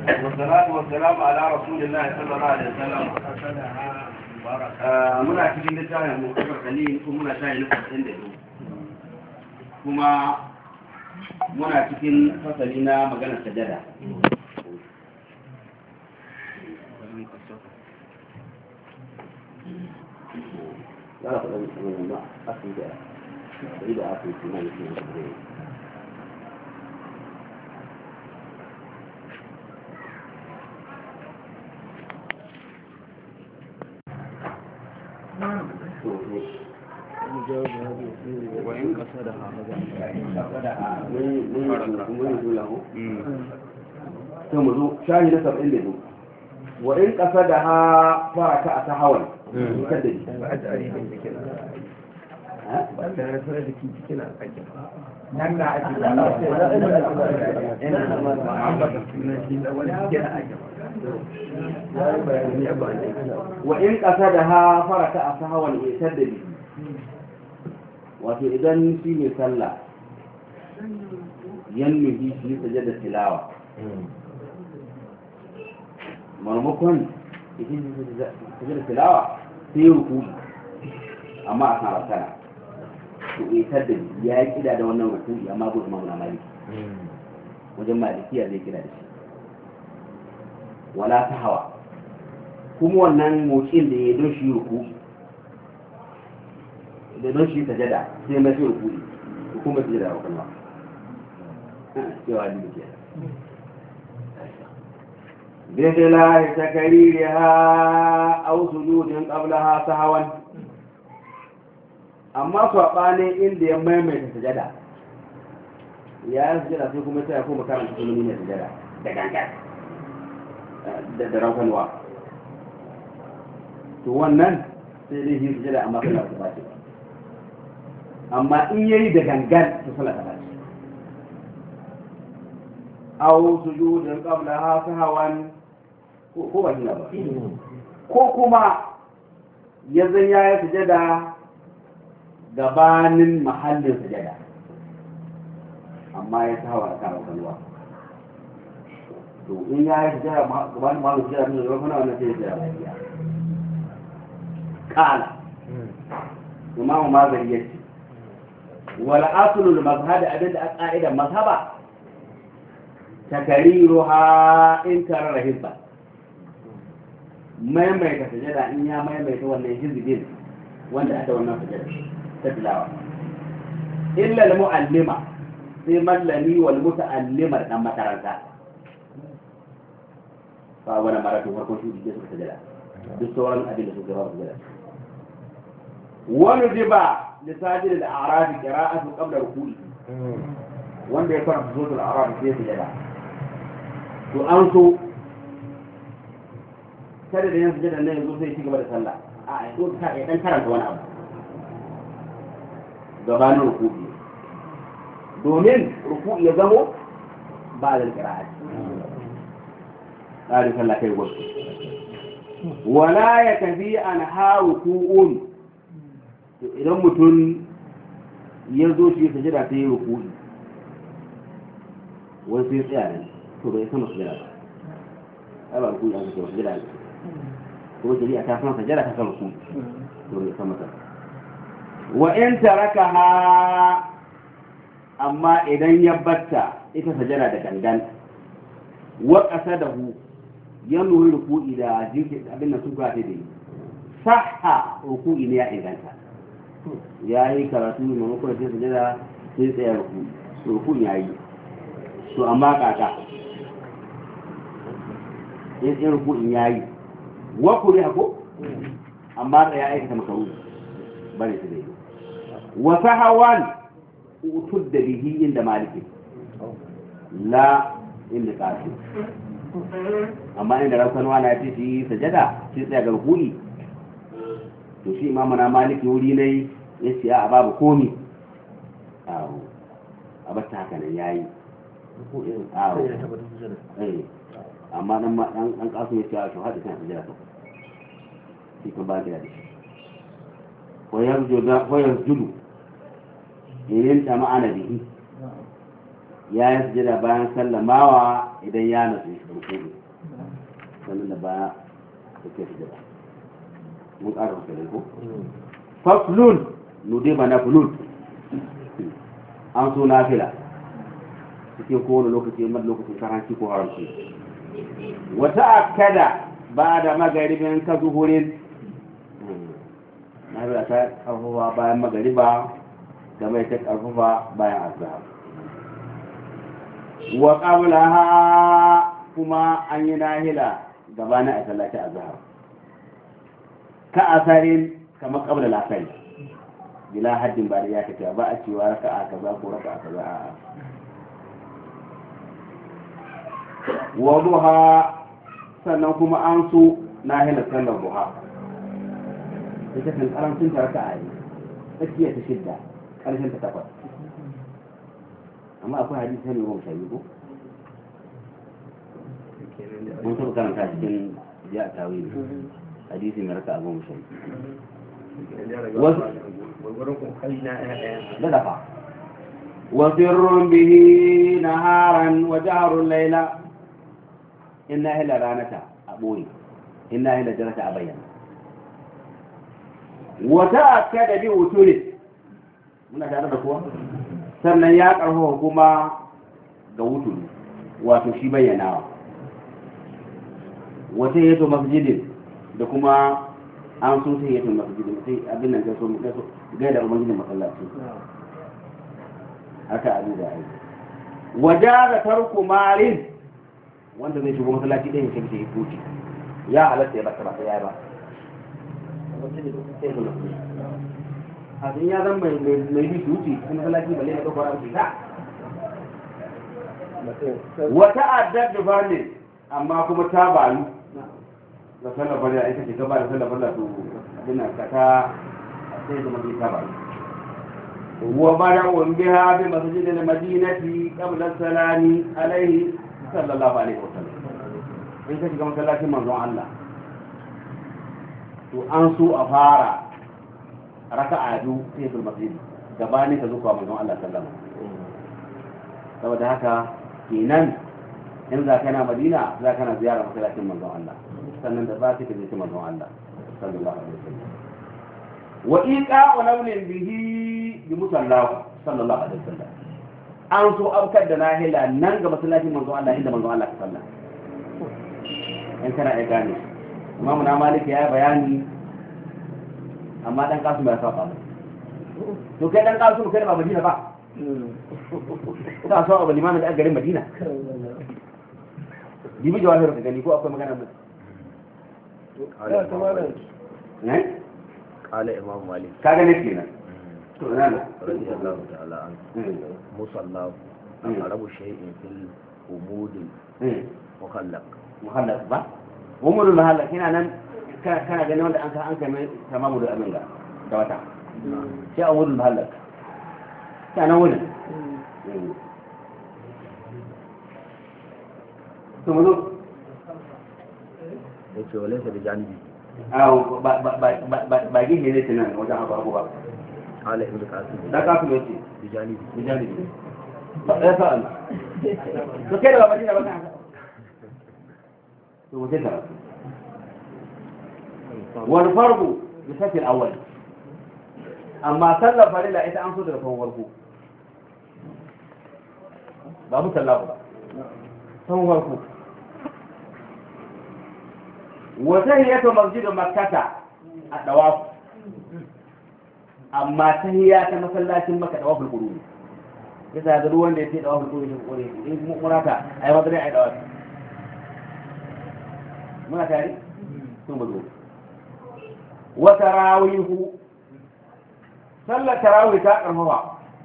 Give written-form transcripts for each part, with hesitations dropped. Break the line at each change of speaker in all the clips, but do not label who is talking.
والصلاة والسلام على رسول الله صلى الله عليه وسلم. muna cikin littafin mukaddar kalil kuma muna shayi na 42 kuma muna cikin fasali na maganar sajada. لا لا لا لا أكيد إذا أكيد ما يصير وإن قصدها ثم شاهد نسب إليه وإن قصدها فركع تحول يكدد بعد أريد كده ها بعد أنا سألت كيف كده أجل نمنع وإن قصدها فركع تحول يكدد wato idan shi ne sallah yannuhi shi sajada tilawa marmakon idan sajada tilawa sai ruku amma a kan rakana to itar da ya yi kida da wannan ruku amma gudu mamuna maliki wajen malikiya zai kida da shi wala ta hawa kuma wannan motsin da ya don shi ruku da don shi sajada sai mai sai rukuni hukumar sajada wa kalma cewa da ke bihila takaririha aw sujudin qablaha sahwan amma sabanin inda ya maimaita sajada ya sajada sai kuma sai kuma karanta sunan ne sajada da gangan da rafanwa to wannan sai dai shi sajada amma kana ba ce amma in yayi da gangan to sallah ta bace aw sujudin qablaha sahwan ko ba kina ba ko kuma yazan yayi sujada gabanin mahallin sujada amma ya sahwa kan kalwa to in yayi sujada gabanin mahallin sujada ne wannan wannan sai ya tsaya kala imamu mazari yace wala aslul mazhab abinda a ka'idar mazhaba takariruha in karara hizba maimaita sajada in ya maimaita wannan hizbin wanda aka wannan sajada ta tilawa illa al muallima sai mallami wal muta'allima dan makaranta fa wala maratu farko shi da suka sajada duk sauran abin da suka ba sajada wani riba لساجد الأعراف قراءة قبل ركوعه wanda ya fara zuwa al'arab sai ya jada to an so kada da yan sujada ne yanzu sai ci gaba da sallah a to ka ya dan karanta wani abu gabanin ruku'i domin ruku'i ya zamo ba da qira'ati tsari sallah kai wasu wala yakfi an ha ruku'un idan mutum ya zo shi sajada ta yi rukuni wani sai tsaya ne to bai sama sajada ba ai ba rukuni an kake ba sajada ne kuma shari'a ta san sajada ta san rukuni to bai sama ta wa in tarakaha amma idan ya batta ita sajada da gangan wa qasadahu ya nuri rukuni da jinki abin nan sun kwace da yi sahha rukuni ne ya inganta ya yi karatu ne maimakon sai sujada sai tsaya rukun ya yi to amma kaka sai rukun ya yi wa kuri hako amma da ya aikata makaru bane su dai wa sahawan utud da bihi inda maliki la inda kasu amma inda raukanwa na ce shi sajada sai tsaya ga rukuni to shi imamuna maliki wuri ne ya ce a babu komi awo a bata haka nan ya yi awo amma dan kasu ya ce a shi haɗe kan sujada ta shi kan ba da shi koyar judu yin ta ma'ana bihi ya yi sujada bayan sallamawa idan ya nasu shi rukuni sannan da baya da ke sujada mun ƙara wasu ko faslun nude ba na fulun an so na fila cikin kowane lokaci mai lokacin karanci ko haramci wata akada ba da magaribin ka zuhurin na fila ta ƙarfafa bayan magariba da mai ta ƙarfafa bayan azhar wa qablaha kuma an yi nahila gabanin a sallati azhar ka asarin kamar qabla al-asr bila haddin ba da ya kace ba a cewa raka'a kaza ko raka'a kaza a wa duha sannan kuma an so nahila sallar duha ita kan karancin ta raka'a ne tsakiya ta shidda karshen ta takwas amma akwai hadisi ne goma sha biyu ko mun taɓa karanta cikin ya a tawili hadisi mai raka a goma sha biyu da dafa wasirrun bihi naharan wa jaharun laila inna hila ranata a ɓoye inna hila jarata a bayyana wata aka da bi wuturi muna tare da kuwa sannan ya karfafa kuma ga wuturi wato shi bayyanawa wata yato masjidin da kuma an so sai yato masjidin sai abin nan gaso gai da ubangijin masallaci haka abin da ai wajaza tarku malin wanda zai shigo masallaci ɗaya shi ke hukunci ya halatta ya baka ba sai ya ba abin ya zan mai bi su wuce kuma masallaci balle na ɗaukar abu ta wata addar da bane amma kuma ta balu da sallar bane aika ce gaba da sallar bane to abin ka ta sai da mai ta balu wa bara'un biha bi masjidil madinati qabla salami alaihi sallallahu alaihi wasallam in ka shiga masallacin manzon Allah to an so a fara raka'a biyu sai sul masjid gabanin ka zuwa manzon Allah sallallahu alaihi wasallam saboda haka kenan in za kana Madina za kana ziyara masallacin manzon Allah sannan da za ka je manzon Allah sallallahu alaihi wasallam wa iqa wa nawlin bihi bi musallahu sallallahu alaihi wasallam an so abkar da nahila nan ga masallacin manzon Allah inda manzon Allah sallallahu alaihi wasallam in kana ai gane Imam na Malik ya bayani amma dan kasu bai saba to kai dan kasu kai ba Madina ba ta so abu limamin da garin Madina dibi jawahir ka gani ko akwai magana mu ne
qala imam malik
kaga ne kenan to nan
radiyallahu ta'ala an musalla arabu shay'in fil umud mukhallaq
ba umurul mukhallaq kina nan kana gani wanda an kai mai tamamu da abin da wata sai a wurin mahallaka ta nan wurin to mu zo
da ce wale sa da janibi
ba gihe ne tunan wajen abu ba
ala ibn qasim
da kasu ne ce
da janibi
ba ya sa Allah to kai da ba madina ba kan to mu sai ka wal farqu bi safi al-awwal amma sallar farilla ita an so da rafin warko babu sallahu ba san warko wata hiyatu masjidu makkata a dawaf amma tahiyya ta masallacin makka dawaful qurun yasa ga ruwan da yake dawaful qurun ko ne in murata ai wanda dai ai dawaf muna tare sun bazo wa tarawihu sallar tarawih ta karfafa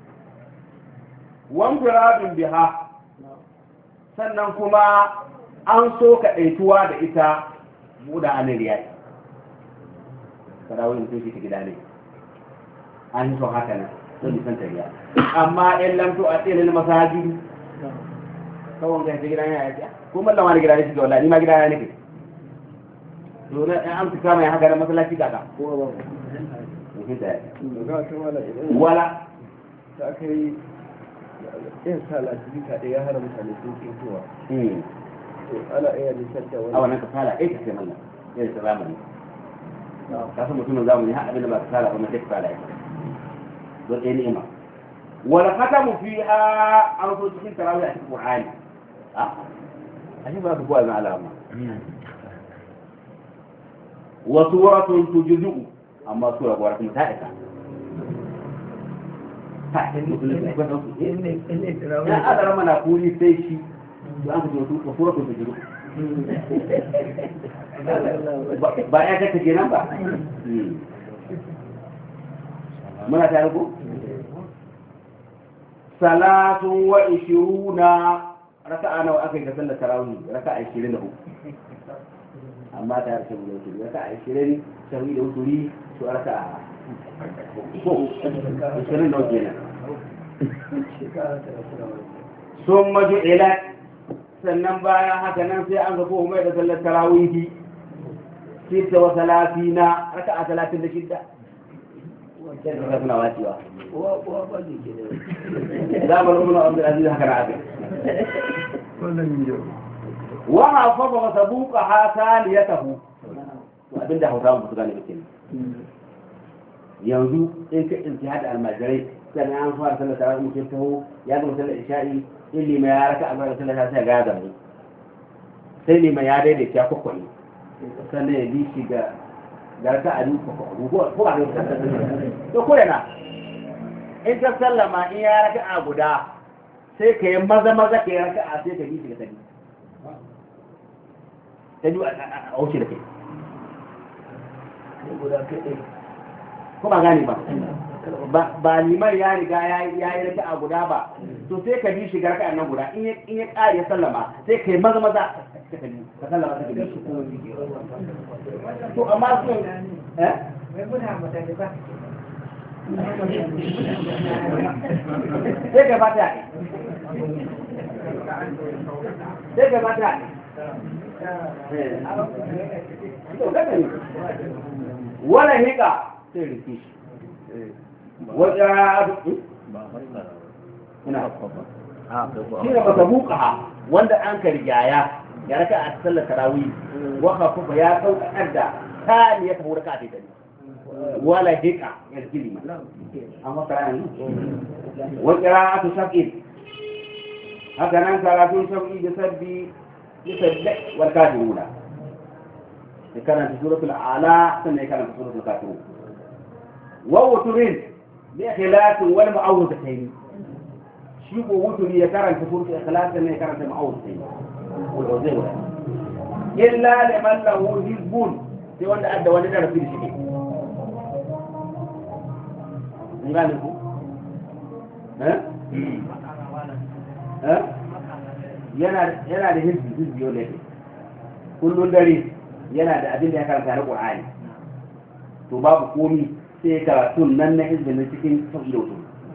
wanfiradun biha sannan kuma an so ka ɗaituwa da ita buɗa anin riyayi tarawih mutum shi ta gida ne an yi so haka nan don nisan tariya amma in lamto a tsilin masajidi kawon ga ta gida ya yi ko mallama da gida ne shi ga wallahi ni ma gida ya nake to na an fi kama ya haka da masallaci kaka
wala ta kai
yin salatulika ɗaya ya hana mutane sun kintowa to ana iya nisan da wani
a wannan kasala ɗaya ta sai mallam irin ta zamani ka san mutumin zamani har abin da ba kasala ba mai kasala ya don ɗaya ni'ima wala khatamu fiha an so cikin tarawih a cikin qur'ani a shi ba su kowa zan alama wa suratun tujzu amma sura gwara kuma ta isa ta ya adara mana kuri sai shi to an fito su suratun tujzu ba ya kake kenan ba muna tare ko salatun wa 20 raka'a nawa aka yi ta sallar tarawih raka'a 23 amma ta harshe da wuturi raka'a 20 shawi da wuturi to raka'a ko 20 nawa kenan sun maju ila sannan bayan haka nan sai an ga ko mai da sallar tarawih sita wa 30 raka'a 36 wannan ka suna wacewa zaman ibn abdul aziz haka na aka wa hafaza wa sabuqa hasaniyatahu to abinda hausawa su gane bakin yanzu in ka intihad almajirai sannan an fara sallar tarawih mutum taho ya gama sallar isha'i illi mai ya raka a sallar sai ga zamu sai ne mai ya daidaita ya kokkoyi sannan ya bi shi ga garka a duka ko ba da to ko yana in ka sallama in ya raka a guda sai ka yi maza ka yi raka a sai ka bi shi ga tabi tabi a wuce da kai ko ba gane ba liman ya riga ya yi raka a guda ba to sai ka bi shi ga raka nan guda in ya ƙari ya sallama sai ka yi maza ka sallama ka bi shi to amma sun sai ka bata wala hika sai rike shi wajen shi ne masa buka wanda an kargaya ya raka a sallar tarawih waka kuma ya saukar da tali ya tafi raka a taitali wala hika ya zikiri amma karani wa qira'atu shaqi haka nan karatun shaqi da sabbi wal kafiruna ya karanta suratul a'la sannan ya karanta suratul kafirun wa wuturin bi ikhlasin wal mu'awwidatayn shi ko wuturi ya karanta suratul ikhlas sannan ya karanta mu'awwidatayn illa liman lahu hizbun sai wanda adda wani darasi da shi ne ngani ku yana da hizbi yau da kullun dare yana da abin da ya karanta na Qur'ani to babu komi sai karatun nan na hizbin na cikin sauki da wutu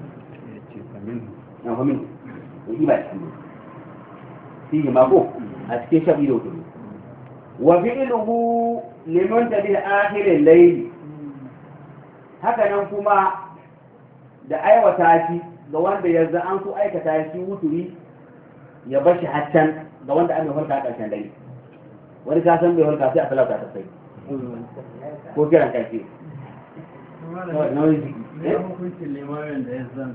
na famin yi ba cikin fihi mako a cikin shafi da wutu wa fi'luhu liman tabi akhirin layli haka nan kuma da aiwata shi ga wanda yanzu an so aikata shi wuturi ya bar shi haccan ga wanda an mai farka a ƙarshen dare wani ka san bai farka sai a talauta ta sai ko kiran ƙarfi
ne hukuncin limamin da ya zan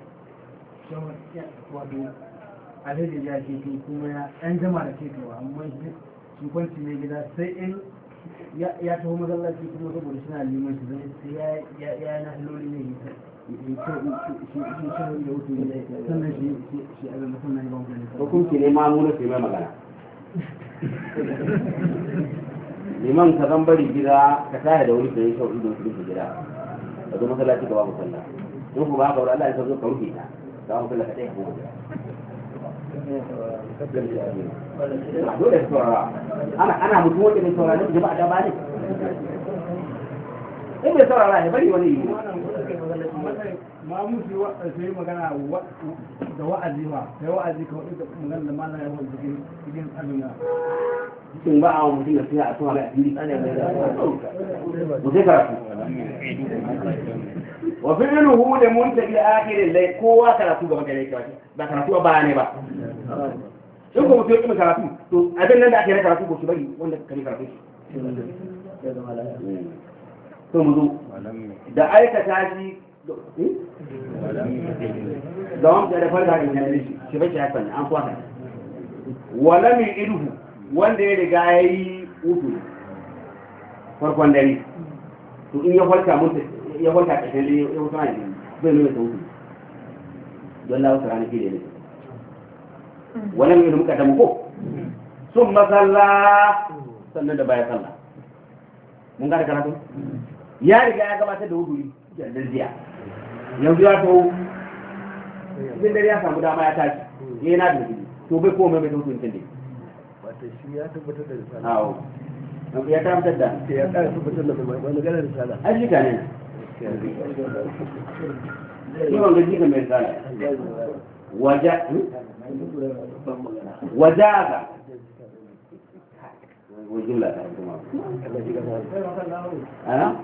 wato alhaji ya ke kuma ya ɗan jama da ke kawa amma shi kwanci ne gida sai in ya taho masallaci kuma saboda suna liman shi sai ya na haloli ne
hukunci ne ma muna sai mai magana liman ka zan bari gida ka tahi da wuri da ya shauɗi don su rufe gida ka zo masallaci ka ba mu sallah in ku ba ka wuri Allah ya zo ka rufe ta ka ba mu sallah ka ɗaya ko dole ka saurara ana mutum wanda bai saurara da jama'a da ba ne in bai saurara ya bari wani yi
ma musu sai magana da wa'azi ba sai wa'azi ka wadda magana da mana yawan cikin abin
cikin ba a mutum da sai a tsohon a fili mu sai karatu wa fi'luhu da muntabi akhirin lai kowa karatu gaba gare ka ba karatu ba ne ba in ko mutum ya karatu to abin nan da ake karatu ko shi bari wanda kare karatu to mu zo da aikata shi da wanda da farka in yanzu shi bai ya sani an kwata wala min idhu wanda ya riga yayi utu farkon dare to in ya farka mutu ya farka kashin dare ya wuta ne bai nuna sauki don lawo sarani ke ne wala min idhu muka da ko sun masalla sannan da baya sallah mun ga karatu ya riga ya gabatar da wudu jannan jiya yanzu ya to idan dare ya samu dama ya tashi yana da gudu to bai komai mai wudu tun dai
wata shi ya tabbatar da risala
awo ya tabbatar da
ya ƙara tabbatar da wani ganin risala
an shi ne shi wanga jikin mai risala wajaga وجملة أنا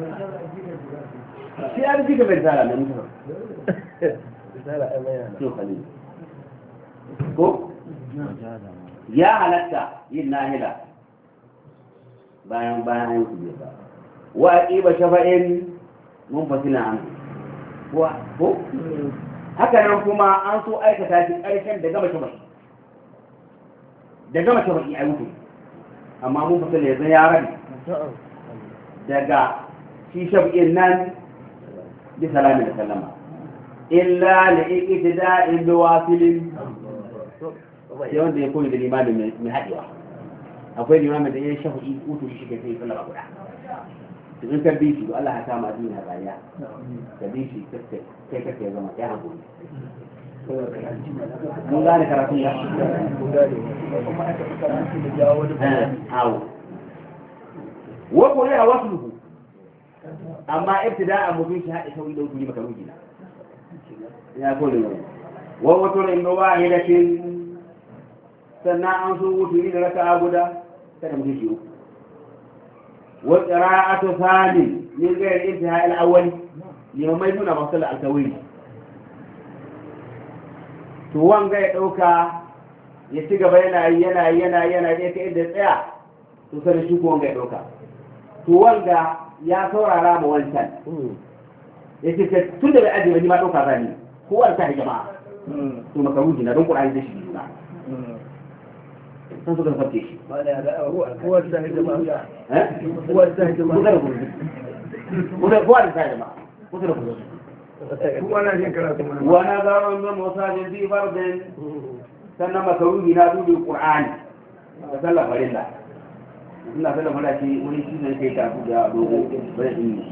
شيء أنا فيك برسالة من
risala ai mai yana
شو خليل كو يا هلكتا يناهلا bayan su biya wa aqiba shafa'in munfasila an ko haka nan kuma an so aikata shi karshen da gama shafa'i ai wuce amma mun fita ne zai yaran daga shi shaf'in nan bi salamin da sallama illa li iqtida'in bi wasilin sai wanda ya koyi da limamin mai haɗewa akwai limamin da ya shafi utu shi ke sai sallama guda to in ka bi shi to Allah ya sa ma addini na rayuwa ka bi shi kai kake zama ya hankali mun gane karatun ya
mun gane kuma aka karatu da jawo wani
awo wa qura wasluhu amma ibtida'a mubin shi haɗe sauyi da wuri maka ruji na ya kole ne wa wato in wahidatin sannan an so wuturi da raka'a guda kada mu shi uku wa qira'atu thani min ghayr intihai al-awwal liman mai nuna masal al-tawili to wanga ya dauka ya ci gaba yana dai kai da tsaya to sai shi ko wanga ya dauka to wanga ya saurara mu wancan yace ka tun da bai aje ba ni ma dauka zani ko wanda ta jama'a to makaruji na don Qur'ani da shi na san su da sabke shi
kuwa ta jama'a
kuwa da jama'a
kuma na jin karatu
wa nazaran min musajid bi fardin sannan makaruji na dubi Qur'ani da sallah farilla ina sallah farilla shi wani shi ne kai ka da dogo bai yi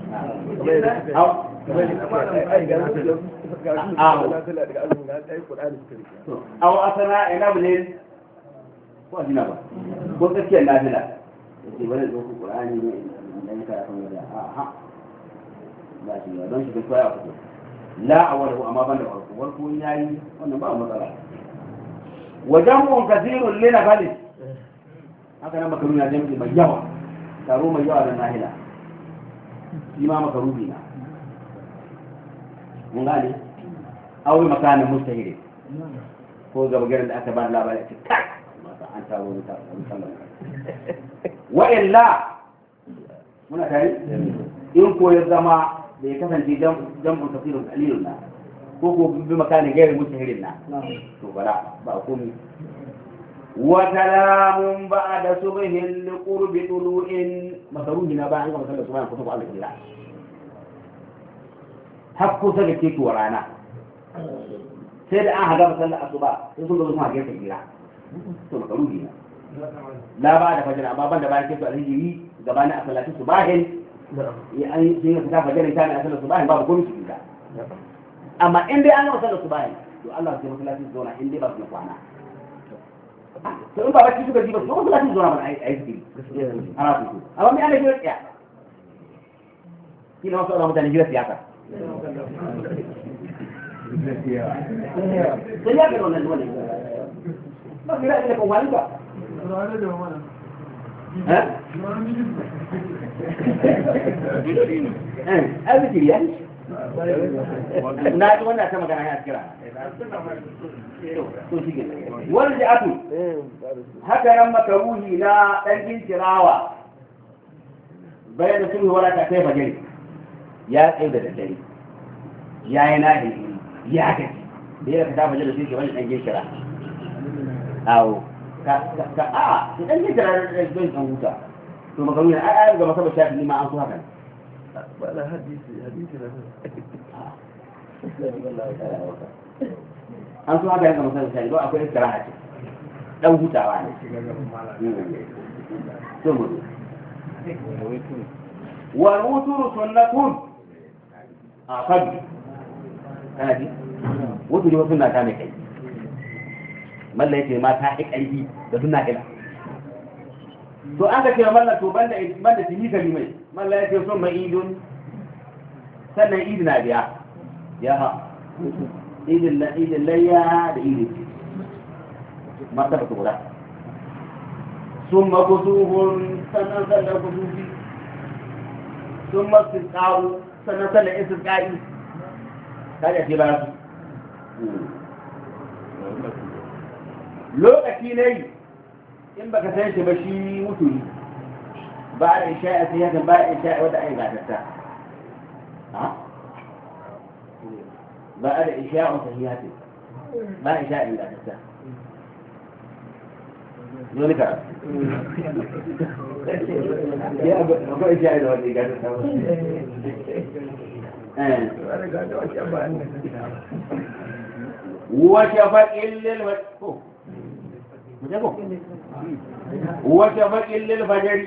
aw asana ina bane ko ajina ba ko tsakiyar nafila yake bane zo ku Qur'ani ne dan ka san da ha ba shi ba don shi da koya ku la awalu amma banda warku yayi wannan ba matsala wajamun kathirun lina khalis haka nan makaruna jami'i mai yawa taro mai yawa da nahila shi ma makarubi na mun gane aure makanin mustahiri ko gaba garin da aka ba labari ce kai an taro ne ta sallan wa illa muna tare in ko ya zama da ya kasance jam'un kasirun qalilun na ko bi makanin gairin mustahirin na to bala ba komai wa kalamun ba'da subhin li qurbi tulu'in makaruhi na ba an ga sallar subhan ko Allah kira hakku ta ke tuwa rana sai da an haga sallar asuba sai sun zo kuma gefe kira to makaruhi na la ba da fajr amma banda bayan kesu alhijiri gabanin asalatu subahin ya an yi fita fajr ta ne asalatu subahin babu komai su kira amma in dai an ga sallar subahin to Allah sai masallaci su zauna in dai ba su kwana to in ba bacci suka ji ba su masallaci su zauna ba ai zikiri ana su amma me ana jira tsaya kina wasu Allah mutane jira siyasa sai ya ga wannan wannan ba kira ina kan wani ba eh zikiri ya na ji wannan ta magana ya kira to shi ke wani da atu haka nan makaruhi na ɗan gincirawa bayan da sulhu wala ta kai fajiri ya tsaye da daddare ya yi nahi ya gaji da ya ka ta fajiri da shi ke wani ɗan gincira awo ka a ɗan gincira da ɗan huta to makaruhi na ai ga masabar shafi ma an so haka
ba da hadisi
an so haka yanka masarar shafi ba akwai iskara a ce ɗan hutawa ne so mu wal wuturu sunnatun a fadi kana ji wuturi wasu na ta mai kai malla yake ma ta yi ƙarfi da suna ila to an ka ce malla to banda tini kalimai malla yake son mai idun sannan idin na biya ya ha idin layya da idin martaba su guda sun makusuhun sannan sannan kusufi sun masu ƙaru sannan sannan in su ƙa'i kaja ce ba su lokaci ne in baka san shi ba shi mutuni ba da isha'i sai yakan ba da isha'i wadda ai gatatta ba da isha'un sahihatin ba isha'in gatatta zo ni karatu ya akwai isha'i da wadda gatatta وشفق للفجر